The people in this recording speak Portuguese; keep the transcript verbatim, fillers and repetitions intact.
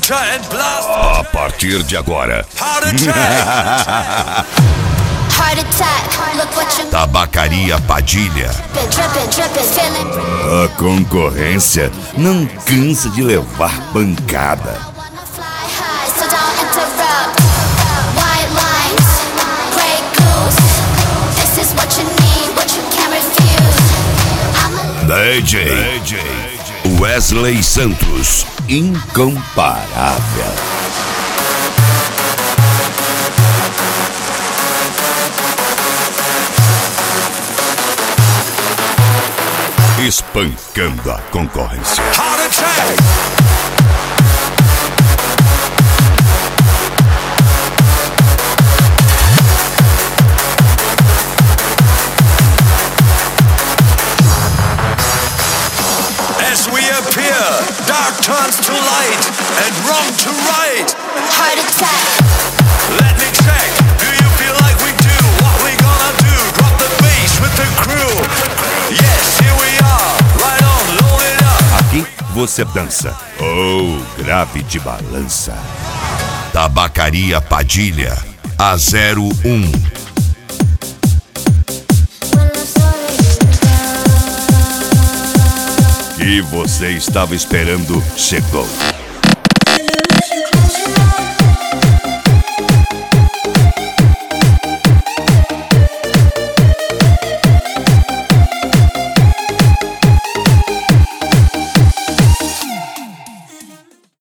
A partir de agora. Tabacaria Padilha. A concorrência não cansa de levar pancada. D J Wesley Santos, incomparável. Espancando a concorrência. As we appear, dark turns to light and wrong to right. Heart attack. Let me check. Do you feel like we do? What we gonna do? Drop the bass with the crew. Yes, here we are. Right on, load it up. Aqui você dança ou grave de balança. Tabacaria Padilha, a zero um. E você estava esperando chegou.